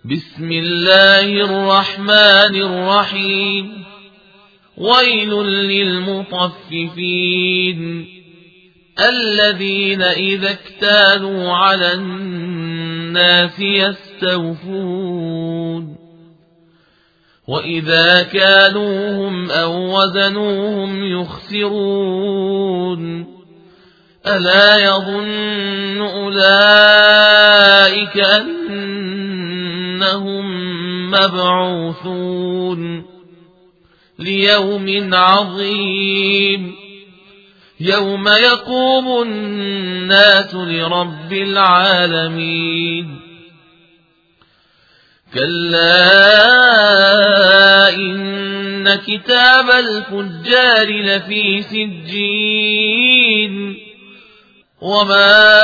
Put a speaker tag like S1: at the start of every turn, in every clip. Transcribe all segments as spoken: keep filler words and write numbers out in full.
S1: بسم الله الرحمن الرحيم. ويل للمطففين الذين إذا اكتالوا على الناس يستوفون وإذا كالوهم أو وزنوهم يخسرون ألا يظن أولئك أنهم مبعوثون ليوم عظيم يوم يقوم الناس لرب العالمين. كلا إن كتاب الفجار لفي سجين وما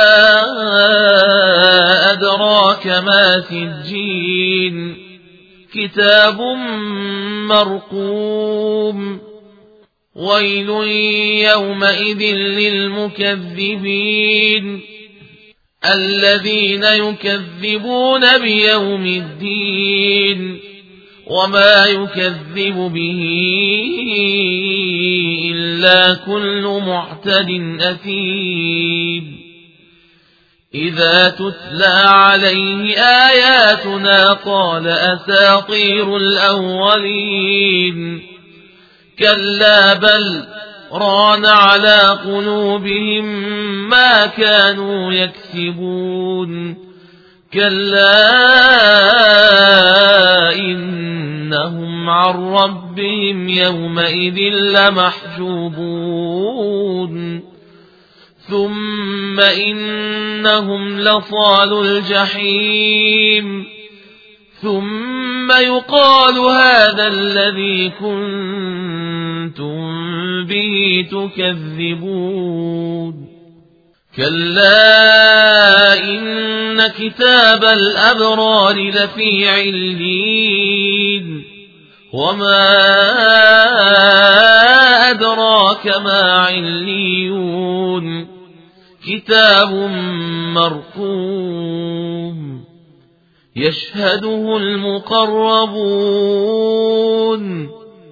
S1: أدراك ما سجين كتاب مرقوم. ويل يومئذ للمكذبين الذين يكذبون بيوم الدين وما يكذب به إلا كل معتد أثيم. إذا تتلى عليه آياتنا قال أساطير الأولين كلا بل ران على قلوبهم ما كانوا يكسبون. كلا إنهم عن ربهم يومئذ لمحجوبون ثم إنهم لصالو الجحيم ثم يقال هذا الذي كنتم به تكذبون. كلا إن كتاب الأبرار لفي عليين وما أدراك ما عليون كتاب مرقوم يشهده المقربون.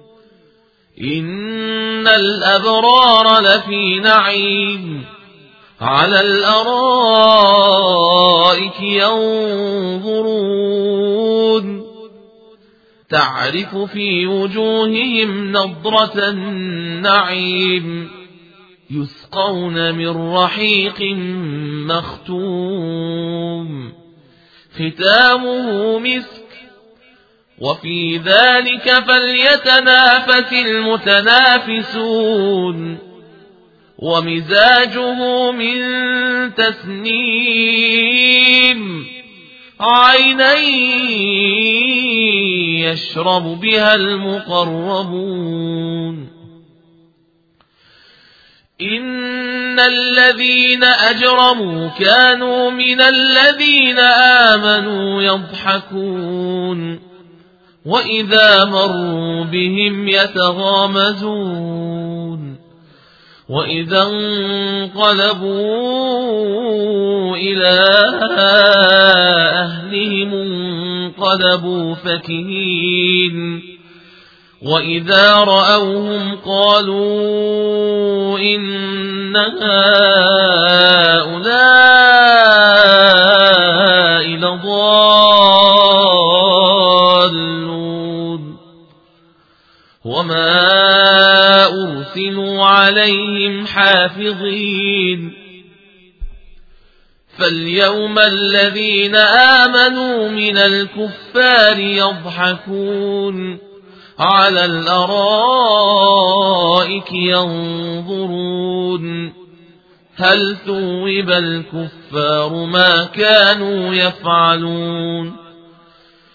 S1: إن الأبرار لفي نعيم على الأرائك ينظرون تعرف في وجوههم نضرة النعيم يسقون من رحيق مختوم ختامه مسك وفي ذلك فليتنافس المتنافسون. ومزاجه من تسنيم عينا يشرب بها المقربون. إن الذين أجرموا كانوا من الذين آمنوا يضحكون وإذا مروا بهم يتغامزون وإذا انقلبوا إلى أهلهم انقلبوا فكهين وإذا رأوهم قالوا إن هؤلاء لضالون وما أرسلوا عليهم حافظين. فاليوم الذين آمنوا من الكفار يضحكون على الأرائك ينظرون هل ثوب الكفار ما كانوا يفعلون.